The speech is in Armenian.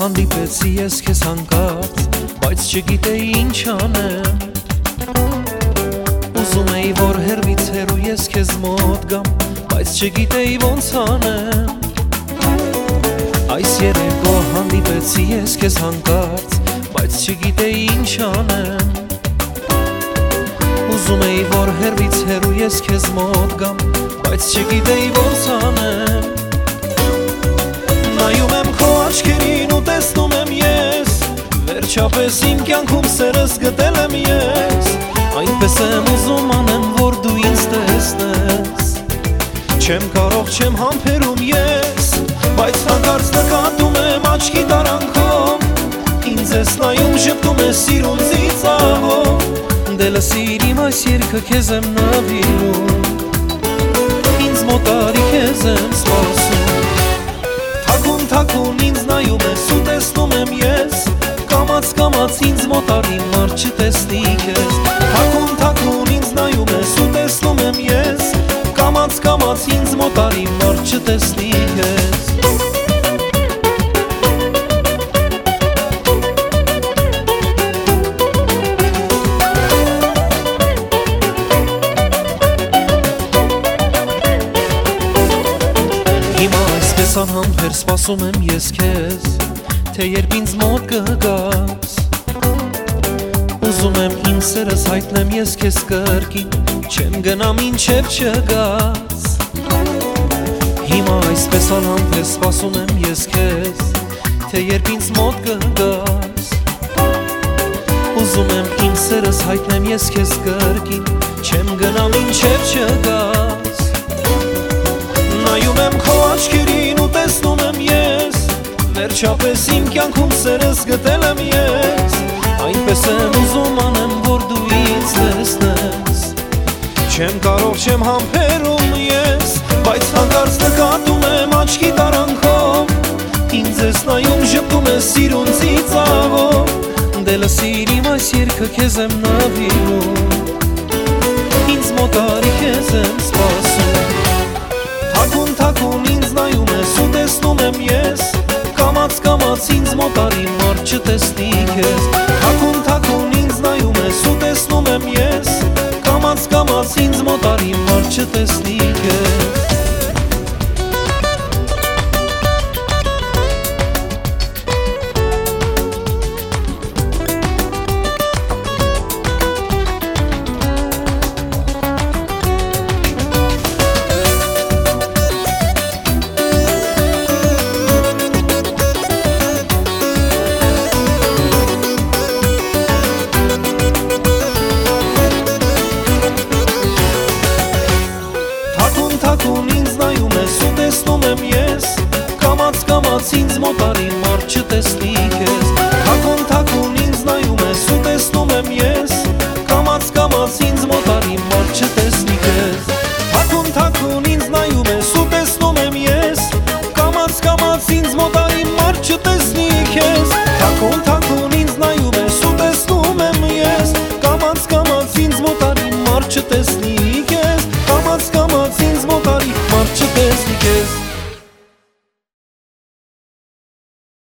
հանդիպեցի ես քեզ հանկարծ, բայց չգիտեի ինչ անեմ։ Ուզում էի որ հեռվից հեռու ես քեզ մոտ գամ, բայց չգիտեի ոնց անեմ։ Այս երեկո հանդիպեցի ես քեզ հանկարծ, բայց չգիտեի ինչ անեմ։ Ուզում էի որ հեռվից հեռու ես քեզ մոտ գամ, բայց չգիտեի ոնց անեմ։ Նայում եմ քո աչքերին ու տեսնում եմ ես, վերջապես իմ կյանքում սերս գտել եմ ես։ Այնպես եմ ուզում անեմ, որ դու ինձ տեսնես, չեմ կարող, չեմ համբերում ես, բայց հանկարծ նկատում եմ աչքի տարանքում, ինձ ես նայում, ժպտում ես սիրուն ծիծաղով, դե լսիր իմ այս երգը քեզ եմ նվիրում, ինձ մոտ արի քեզ եմ սպասում։ Թաքուն ինձ նայում ես ու տեսնում եմ ես, կամաց ինձ մոտ արի մարդ չտեսնի քեզ։ Թաքուն ինձ նայում ես ու տեսնում եմ ես, կամաց ինձ մոտ արի մարդ չտեսնի քեզ։ Հիմա այսպես անհամբեր սպասում եմ ես քեզ, թե երբ ինձ մոտ կգաս, ուզում եմ իմ սերս հայտնեմ ես քեզ կրկին, չեմ գնա մինչև չգաս։ Հիմա այսպես անհամբեր սպասում եմ ես քեզ, թե երբ ինձ մոտ կգաս, ուզում եմ իմ սերս հայտնեմ ես քեզ կրկին, չեմ գնա մինչև չգաս։ Նայում եմ քո աչքերին ու տեսնում եմ ես, վերջապես իմ կյանքում սերս գտել եմ ես, այնպես եմ ուզում անեմ, որ դու ինձ տեսնես, չեմ կարող, չեմ համբերում ես, բայց հանկարծ նկատում եմ աչքի տարանքում, ինձ ես նայում, ժպտում ես սիրուն ծիծաղով, դե լսիր իմ այս երգը քեզ եմ նվիրում, ինձ մոտ արի քեզ եմ սպասում։ Թաքուն ինձ նայում ես ու տեսնում եմ ես, կամաց ինձ մոտ արի մարդ չտեսնի քեզ։ Թաքուն ինձ նայում ես ու տեսնում եմ ես, կամաց ինձ մոտ արի մարդ չտեսնի քեզ։ Թաքուն ինձ նայում ես ու տեսնում եմ ես, կամաց ինձ մոտ արի մարդ չտեսնի քեզ։ Թաքուն ինձ նայում ես ու տեսնում եմ ես, կամաց ինձ մոտ արի մարդ չտեսնի քեզ։ Թաքուն ինձ նայում ես ու տեսնում եմ ես, կամաց ինձ մոտ արի մարդ չտեսնի քեզ։ Թաքուն ինձ նայում ես ու տեսնում եմ ես, կամաց ինձ մոտ արի մարդ չտեսնի քեզ, կամաց ինձ մոտ արի մարդ չտեսնի քեզ։